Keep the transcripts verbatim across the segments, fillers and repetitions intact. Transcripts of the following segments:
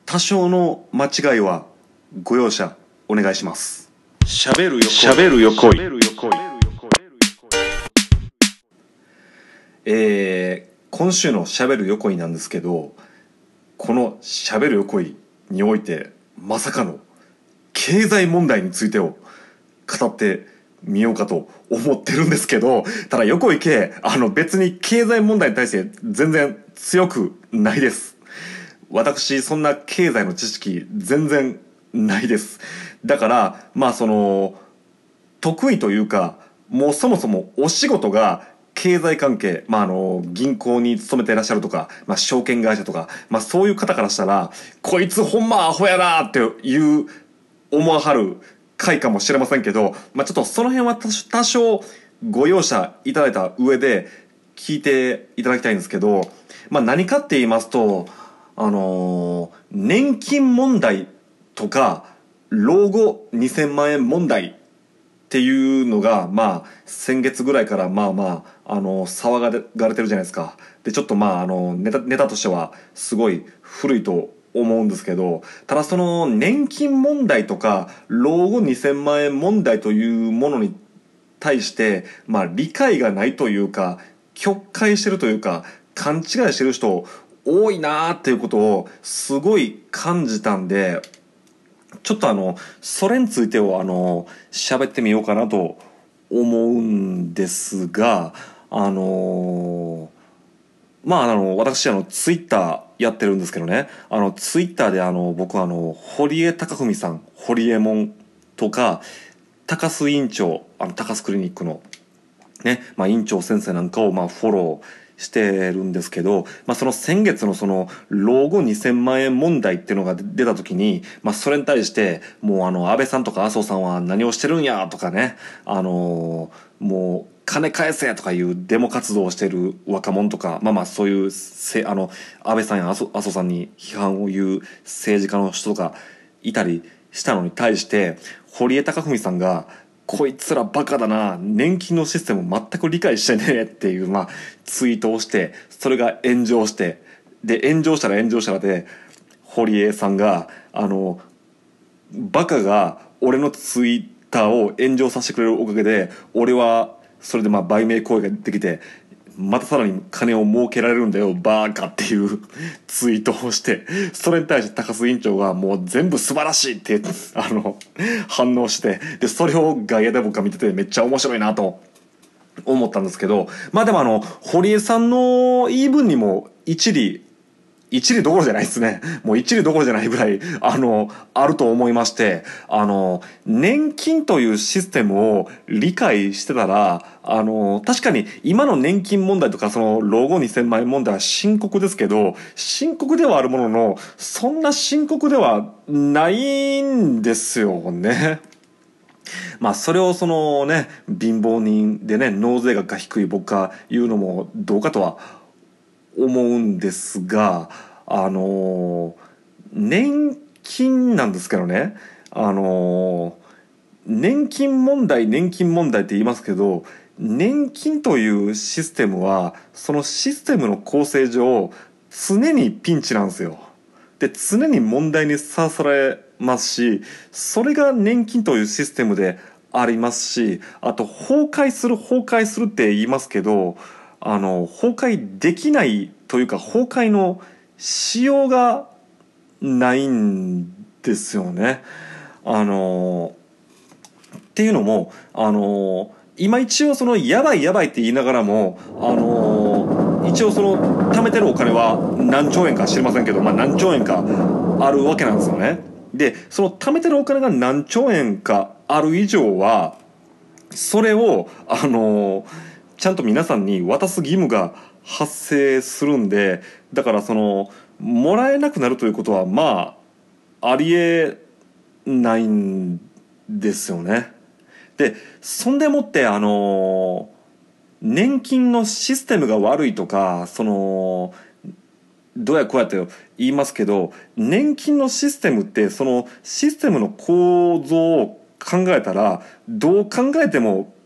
多少の間違いはご容赦お願いします。しゃべるよしゃべるよこい。 えー、今週のしゃべるよこいなんですけど、このしゃべるよこいにおいてまさかの経済問題についてを語ってみようかと思ってるんですけど、ただ横井圭あの別に経済問題に対して全然強くないです。私そんな経済の知識全然ないです。だからまあその得意というか、もうそもそもお仕事が経済関係、まあ、あの銀行に勤めていらっしゃるとか、まあ、証券会社とか、まあ、そういう方からしたらこいつほんまアホやなっていう思わはる回かもしれませんけど、まあ、ちょっとその辺は多少ご容赦いただいた上で聞いていただきたいんですけど、まあ、何かって言いますと、あのー、年金問題とか老後にせんまん円問題っていうのが、まあ先月ぐらいからまあまああの騒がれてるじゃないですか。でちょっとまああのネタネタとしてはすごい古いと思うんですけど、ただその年金問題とか老後にせんまん円問題というものに対してまあ理解がないというか、曲解してるというか勘違いしてる人多いなーっていうことをすごい感じたんで、ちょっとあのそれについてをあの喋ってみようかなと思うんですが、あのまああの私あのツイッターやってるんですけどね、あのツイッターであの僕あの堀江貴文さん、堀江門とか高須院長、あの高須クリニックのね、まあ、院長先生なんかをまあフォローしてるんですけど、まあ、その先月のその老後にせんまん円問題っていうのが出た時に、まあ、それに対してもうあの安倍さんとか麻生さんは何をしてるんやとかね、あのー、もう金返せとかいうデモ活動をしてる若者とか、まあまあそういうせあの安倍さんや麻生さんに批判を言う政治家の人とかいたりしたのに対して、堀江貴文さんがこいつらバカだな、年金のシステム全く理解してねえっていう、まあ、ツイートをして、それが炎上して、で炎上したら炎上したらで堀江さんがあのバカが俺のツイッターを炎上させてくれるおかげで俺はそれでまあ売名行為ができてまたさらに金を儲けられるんだよバーカっていうツイートをして、それに対して高須委員長がもう全部素晴らしいってあの反応して、でそれを外野で僕が見ててめっちゃ面白いなと思ったんですけど、まあでもあの堀江さんの言い分にも一理一理どころじゃないですね。もう一理どころじゃないぐらい、あの、あると思いまして、あの、年金というシステムを理解してたら、あの、確かに今の年金問題とか、その、老後にせんまん円問題は深刻ですけど、深刻ではあるものの、そんな深刻ではないんですよね。まあそれをそのね、貧乏人でね、納税額が低い僕が言うのもどうかとは思うんですが、あの年金なんですけどね、あの年金問題年金問題って言いますけど、年金というシステムはそのシステムの構成上常にピンチなんですよ。で常に問題にさらされますし、それが年金というシステムでありますし、あと崩壊する崩壊するって言いますけど、あの崩壊できないというか崩壊のしようがないんですよね。あのっていうのも、あの今一応そのやばいやばいって言いながらも、あの一応その貯めてるお金は何兆円か知りませんけど、まあ何兆円かあるわけなんですよね。でその貯めてるお金が何兆円かある以上はそれをあのちゃんと皆さんに渡す義務が発生するんで、だからそのもらえなくなるということはまあありえないんですよね。でそんでもってあの年金のシステムが悪いとか、そのどうやこうやって言いますけど、年金のシステムってそのシステムの構造を考えたらどう考えても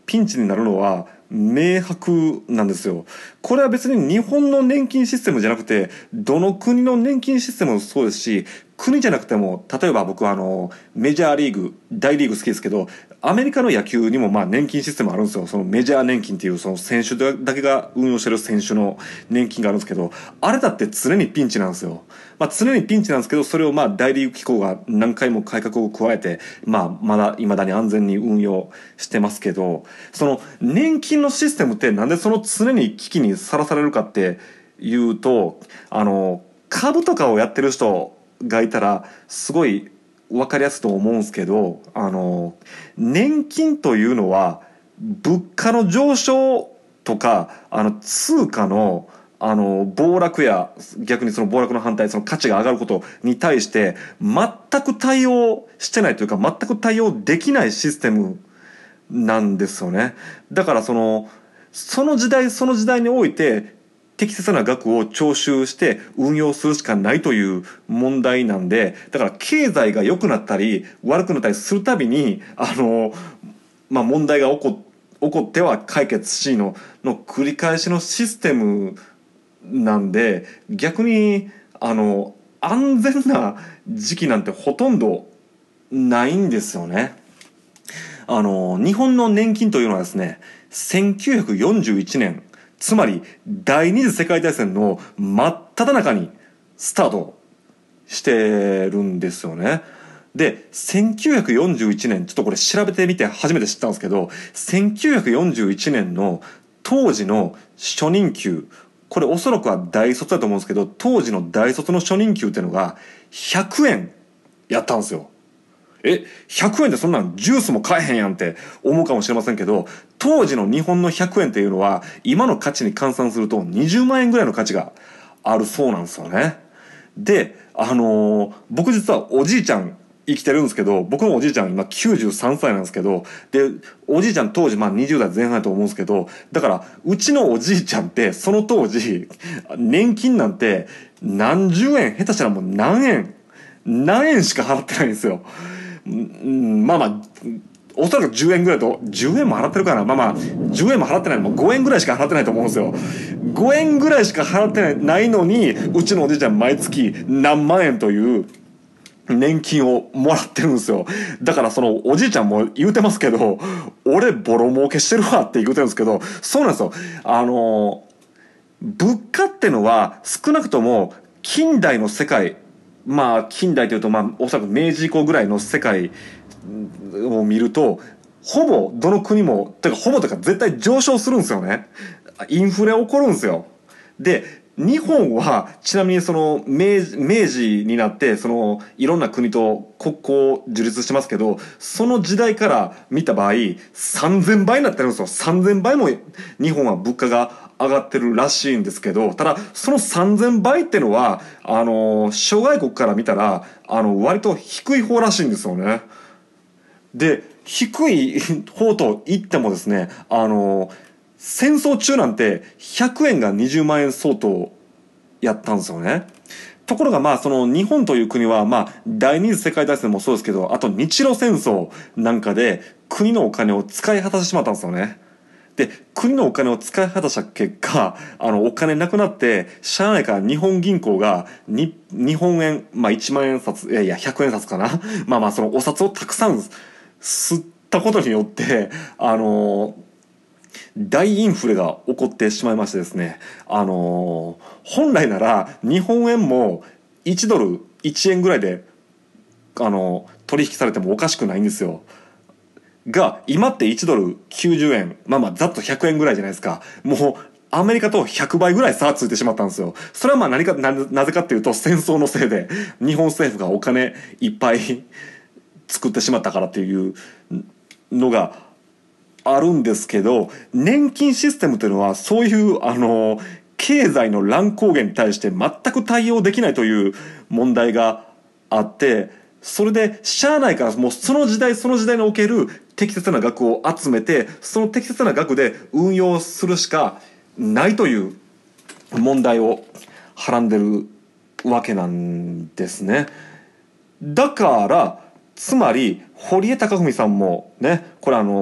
ピンチになるのは明白なんですよ。これは別に日本の年金システムじゃなくて、どの国の年金システムもそうですし、国じゃなくても、例えば僕はあのメジャーリーグ、大リーグ好きですけど、アメリカの野球にもまあ年金システムあるんですよ。そのメジャー年金っていうその選手だけが運用してる選手の年金があるんですけど、あれだって常にピンチなんですよ。まあ常にピンチなんですけど、それをまあ大リーグ機構が何回も改革を加えて、まあまだ未だに安全に運用してますけど、その年金のシステムってなんでその常に危機にさらされるかっていうと、あの株とかをやってる人がいたらすごい分かりやすいと思うんですけど、あの年金というのは物価の上昇とかあの通貨のあの暴落や逆にその暴落の反対、その価値が上がることに対して全く対応してないというか、全く対応できないシステムなんですよね。だからそのその時代その時代において適切な額を徴収して運用するしかないという問題なんで、だから経済が良くなったり悪くなったりするたびにあの、まあ、問題が起こ起こっては解決しのの繰り返しのシステムなんで、逆にあの安全な時期なんてほとんどないんですよね。あの日本の年金というのはですね、せんきゅうひゃくよんじゅういちねん、つまり第二次世界大戦の真っ只中にスタートしてるんですよね。でせんきゅうひゃくよんじゅういちねん、ちょっとこれ調べてみて初めて知ったんですけど、せんきゅうひゃくよんじゅういちねんの当時の初任給、これおそらくは大卒だと思うんですけど、当時の大卒の初任給っていうのがひゃくえんやったんですよ。え、ひゃくえんでそんなんジュースも買えへんやんって思うかもしれませんけど、当時の日本のひゃくえんっていうのは今の価値に換算するとにじゅうまんえんぐらいの価値があるそうなんですよね。で、あのー僕実はおじいちゃん生きてるんですけど、僕のおじいちゃん今きゅうじゅうさんさいなんですけど、でおじいちゃん当時まあにじゅうだいぜん半だと思うんですけど、だからうちのおじいちゃんってその当時年金なんて何十円、下手したらもう何円何円しか払ってないんですよ。うんまあまあおそらくじゅうえんぐらいと、じゅうえんも払ってるかな、まあまあじゅうえんも払ってないのもごえんぐらいしか払ってないと思うんですよ。ごえんぐらいしか払ってないないのに、うちのおじいちゃん毎月何万円という年金をもらってるんですよ。だからそのおじいちゃんも言うてますけど、俺ボロ儲けしてるわって言うてるんですけど、そうなんですよ。あの物価ってのは少なくとも近代の世界、まあ近代というとまあおそらく明治以降ぐらいの世界を見ると、ほぼどの国もてかほぼというか絶対上昇するんですよね。インフレ起こるんですよ。で日本はちなみにその明治、明治になってそのいろんな国と国交を樹立してますけど、その時代から見た場合さんぜんばいになってるんですよ。さんぜんばいも日本は物価が上がってるらしいんですけど、ただそのさんぜんばいってのはあの諸外国から見たらあの割と低い方らしいんですよね。で低い方と言ってもですね、あの戦争中なんてひゃくえんがにじゅうまんえん相当やったんですよね。ところがまあその日本という国はまあ第二次世界大戦もそうですけど、あと日露戦争なんかで国のお金を使い果たしてしまったんですよね。で国のお金を使い果たした結果、あのお金なくなってしゃあないから日本銀行がに日本円、まあいちまん円札、いやいやひゃくえん札かなまあまあそのお札をたくさん吸ったことによってあの大インフレが起こってしまいましてですね、あの本来なら日本円もいちドルいちえんぐらいであの取引されてもおかしくないんですよ。が今っていちドルきゅうじゅうえん、まあまあざっとひゃくえんぐらいじゃないですか。もうアメリカとひゃくばいぐらい差がついてしまったんですよ。それはまあ何か な, なぜかっていうと戦争のせいで日本政府がお金いっぱい作ってしまったからっていうのがあるんですけど、年金システムというのはそういうあの経済の乱高下に対して全く対応できないという問題があって、それでしゃあないからもうその時代その時代における適切な額を集めて、その適切な額で運用するしかないという問題をはらんでるわけなんですね。だからつまり堀江貴文さんもね、これあの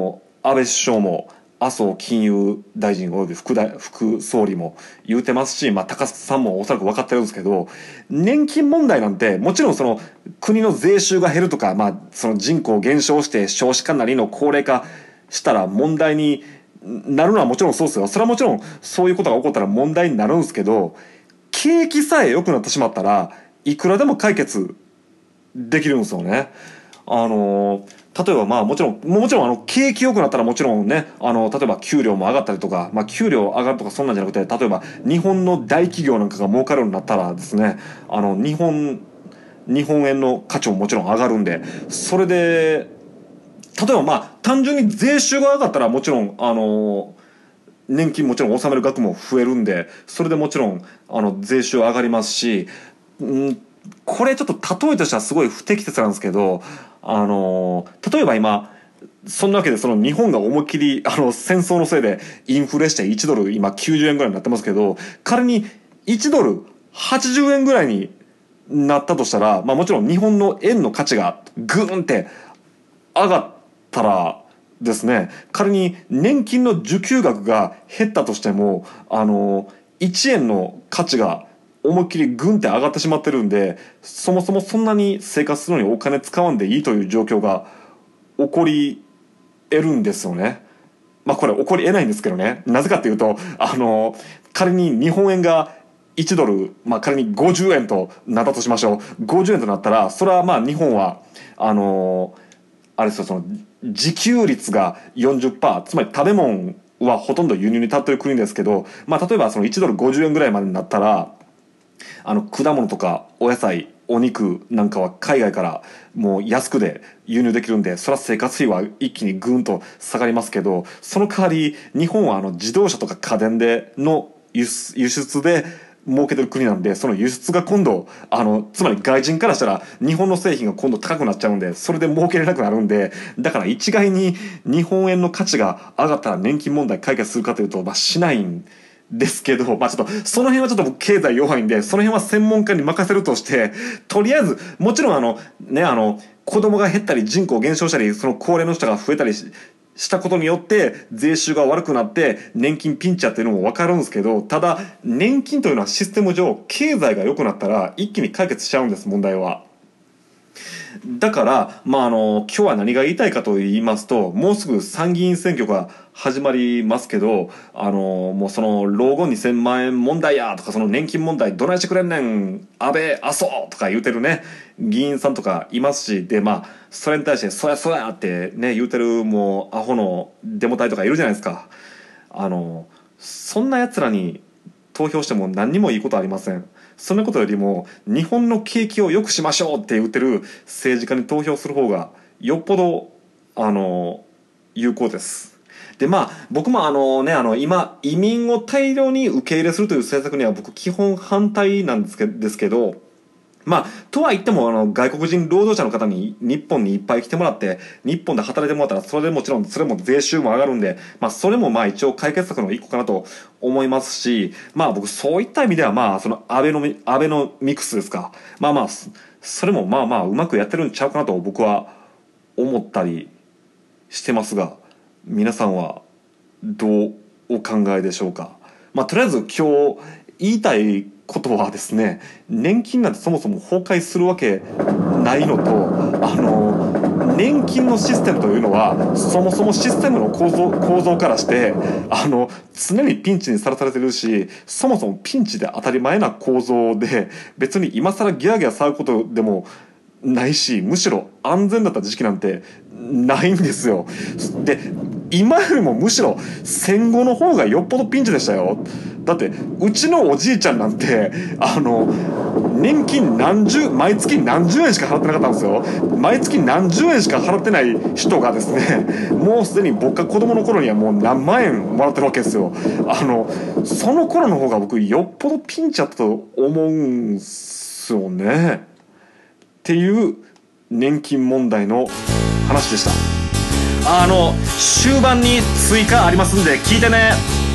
安倍首相も麻生金融大臣および 副, 大副総理も言うてますし、まあ、高須さんもおそらく分かってるんですけど、年金問題なんてもちろんその国の税収が減るとか、まあ、その人口減少して少子化なりの高齢化したら問題になるのはもちろんそうですよ。それはもちろんそういうことが起こったら問題になるんですけど、景気さえ良くなってしまったらいくらでも解決できるんですよね。あの例えばまあもちろんもちろんあの景気良くなったらもちろんね、あの例えば給料も上がったりとか、まあ給料上がるとかそんなんじゃなくて、例えば日本の大企業なんかが儲かるようになったらですね、あの日本日本円の価値ももちろん上がるんで、それで例えばまあ単純に税収が上がったらもちろんあの年金もちろん納める額も増えるんで、それでもちろんあの税収上がりますし、んこれちょっと例えとしてはすごい不適切なんですけど、あの例えば今そんなわけでその日本が思いっきりあの戦争のせいでインフレしていちドル今きゅうじゅうえんぐらいになってますけど、仮にいちドルはちじゅうえんぐらいになったとしたら、まあもちろん日本の円の価値がグーンって上がったらですね、仮に年金の受給額が減ったとしても、あのいちえんの価値が思いっきりグンって上がってしまってるんで、そもそもそんなに生活するのにお金使わんでいいという状況が起こり得るんですよね。まあこれ起こり得ないんですけどね。なぜかっていうと、あの仮に日本円がいちドル、まあ仮にごじゅうえんとなったとしましょう。ごじゅうえんとなったら、それはまあ日本はあのあれですよ、その自給率が よんじゅっパーセント、つまり食べ物はほとんど輸入に頼ってる国ですけど、まあ例えばそのいちドルごじゅうえんぐらいまでになったら、あの果物とかお野菜お肉なんかは海外からもう安くで輸入できるんで、それは生活費は一気にグーンと下がりますけど、その代わり日本はあの自動車とか家電での輸出輸出で儲けてる国なんで、その輸出が今度あのつまり外人からしたら日本の製品が今度高くなっちゃうんで、それで儲けれなくなるんで、だから一概に日本円の価値が上がったら年金問題解決するかというと、まあしないんですけど、まあちょっとその辺はちょっと僕経済弱いんで、その辺は専門家に任せるとして、とりあえずもちろんあのね、あの子供が減ったり人口減少したり、その高齢の人が増えたりししたことによって税収が悪くなって年金ピンチやっていうのも分かるんですけど、ただ年金というのはシステム上経済が良くなったら一気に解決しちゃうんです、問題は。だからまああの今日は何が言いたいかと言いますと、もうすぐ参議院選挙が始まりますけど、あのもうその老後にせんまん円問題やとか、その年金問題どないしてくれんねん安倍麻生とか言うてるね議員さんとかいますし、でまあそれに対してそやそやってね言うてるもうアホのデモ隊とかいるじゃないですか。あのそんな奴らに投票しても何にもいいことありません。そんなことよりも日本の景気を良くしましょうって言ってる政治家に投票する方がよっぽどあの有効です。でまあ僕もあのねあの今移民を大量に受け入れするという政策には僕基本反対なんですけですけど、まあとは言ってもあの外国人労働者の方に日本にいっぱい来てもらって日本で働いてもらったら、それでもちろんそれも税収も上がるんで、まあそれもまあ一応解決策の一個かなと思いますし、まあ僕そういった意味ではまあそのアベノミアベノミクスですか、まあまあそれもまあまあうまくやってるんちゃうかなと僕は思ったりしてますが、皆さんはどうお考えでしょうか。まあとりあえず今日言いたいことはですね、年金なんてそもそも崩壊するわけないのと、あの年金のシステムというのはそもそもシステムの構造構造からしてあの常にピンチにさらされてるし、そもそもピンチで当たり前な構造で、別に今更ギャーギャー騒ぐことでもないし、むしろ安全だった時期なんてないんですよ。で今よりもむしろ戦後の方がよっぽどピンチでしたよ。だってうちのおじいちゃんなんてあの年金何十毎月何十円しか払ってなかったんですよ。毎月何十円しか払ってない人がですね、もうすでに僕が子供の頃にはもう何万円もらってるわけですよ。あのその頃の方が僕よっぽどピンチだったと思うんすよねっていう年金問題の話でした。あの終盤に追加ありますんで聞いてね。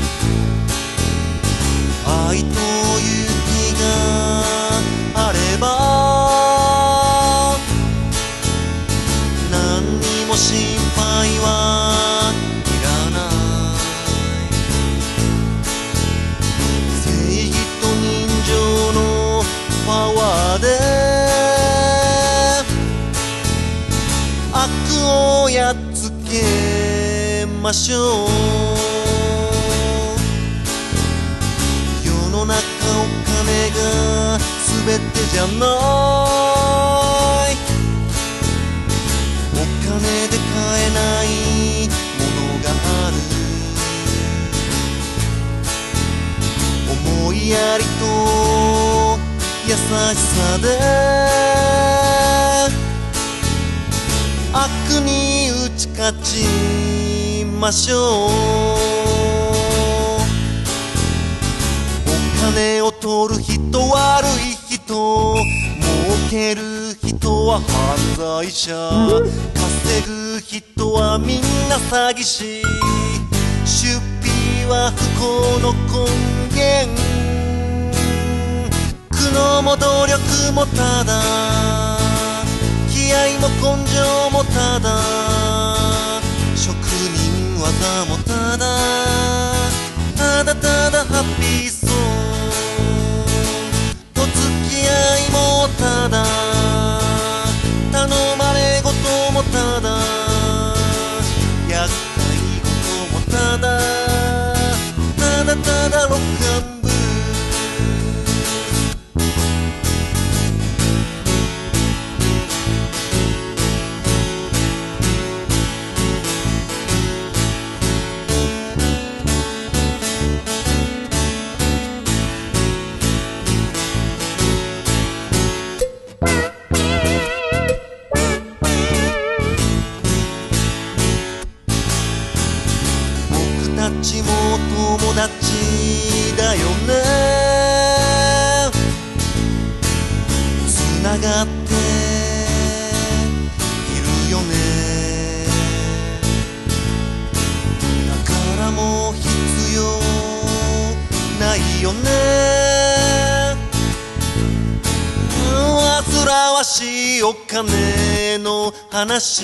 愛と勇気があれば何にも心配はましょう。世の中お金が全てじゃない。お金で買えないものがある。思いやりと優しさで悪に打ち勝ちましょう。お金を取る人悪い人、儲ける人は犯罪者、稼ぐ人はみんな詐欺師。出費は不幸の根源、苦悩も努力もただ、気合も根性もただ、職人技もただ、ただただハッピーソング、お付き合いもただ、頼まれごともただ、厄介ごともただ、ただただロックアンブルー。僕たちも友達だよね。つながっているよね。宝も必要ないよね。煩わしいお金の話、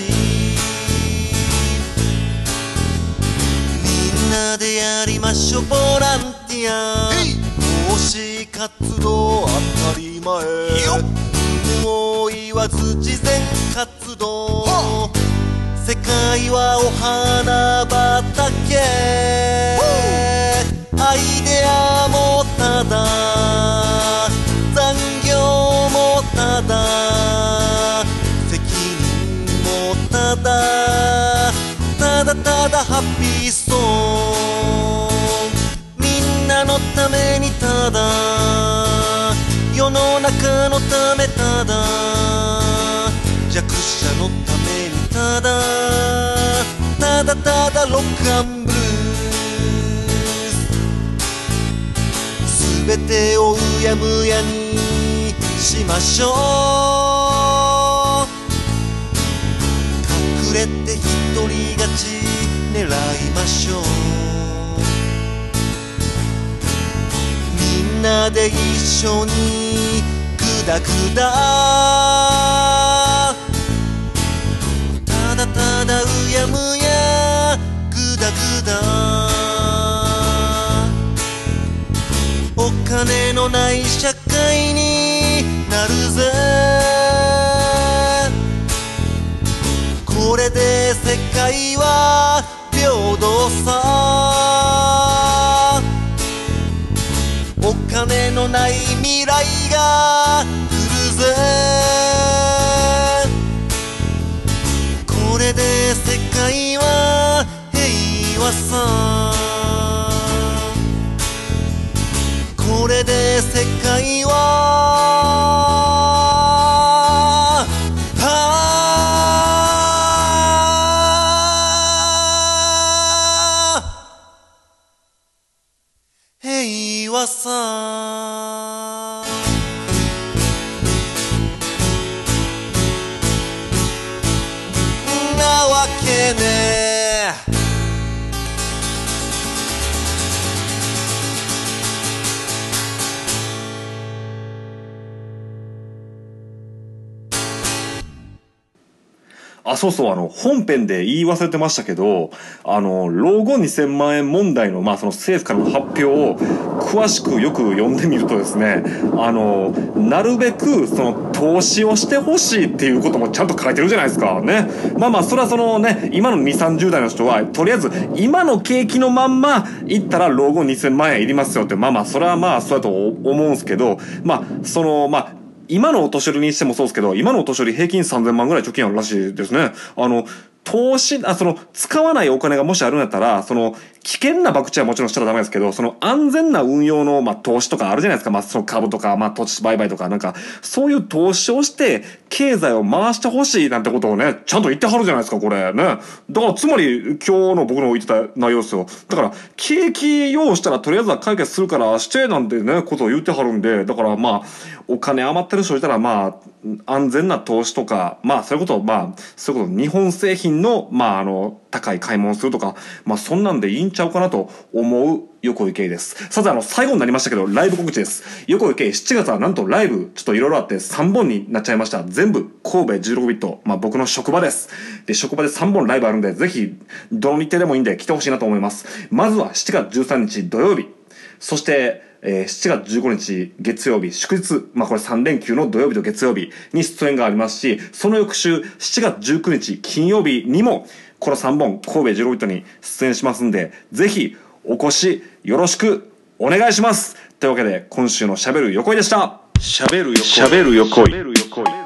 みんなでやりましょうボランティア。奉仕活動当たり前、有無を言わず慈善活動。世界はお花畑、アイデアもただ、残業もただ、責任もただ、ただただハッピーソング、みんなのためにただ、世の中のためただ、弱者のためにただ、ただただロックアンブルース、すべてをうやむやにしましょう。隠れて一人勝ち狙いましょう。みんなで一緒にグダグダ、ただただうやむやグダグダ、お金のない社会になるぜ。これで世界は平等さ、お金のない未来が来るぜ。これで世界は平和さ、これで世界は平和さなわけね。 あ、そうそう、あの、本編で言い忘れてましたけど、あの、老後にせんまん円問題の、まあ、その政府からの発表を詳しくよく読んでみるとですね、あの、なるべく、その、投資をしてほしいっていうこともちゃんと書いてるじゃないですか。ね。まあまあ、それはそのね、今のにじゅう、さんじゅう代の人は、とりあえず、今の景気のまんま、行ったら老後にせんまん円いりますよって、まあまあ、それはまあ、そうやと思うんですけど、まあ、その、まあ、今のお年寄りにしてもそうですけど、今のお年寄り平均さんぜんまんぐらい貯金あるらしいですね。あの、投資、あ、その、使わないお金がもしあるんやったら、その、危険な博打はもちろんしたらダメですけど、その安全な運用の、まあ、投資とかあるじゃないですか。まあ、その株とか、まあ、土地売買とか、なんか、そういう投資をして、経済を回してほしいなんてことをね、ちゃんと言ってはるじゃないですか、これ。ね。だから、つまり、今日の僕の言ってた内容ですよ。だから、景気用したらとりあえずは解決するからして、なんてね、ことを言ってはるんで、だからまあ、お金余ってる人いたら、まあ、安全な投資とか、まあ、そういうことを、まあ、そういうこと、日本製品の、まあ、あの、高い買い物するとか、まあ、そんなんでいいんちゃうかなと思う横井圭です。さて、あの、最後になりましたけど、ライブ告知です。横井圭、しちがつはなんとライブ、ちょっといろいろあってさんぼんになっちゃいました。全部、神戸じゅうろくビット、まあ、僕の職場です。で、職場でさんぼんライブあるんで、ぜひ、どの日程でもいいんで来てほしいなと思います。まずはしちがつじゅうさんにち土曜日、そして、えー、しちがつじゅうごにち月曜日、祝日、まあこれさん連休の土曜日と月曜日に出演がありますし、その翌週、しちがつじゅうくにち金曜日にも、このさんぼん、神戸じゅうろくビットに出演しますんで、ぜひ、お越しよろしくお願いします。というわけで、今週のしゃべる横井でした。しゃべる横井。しゃべる横井。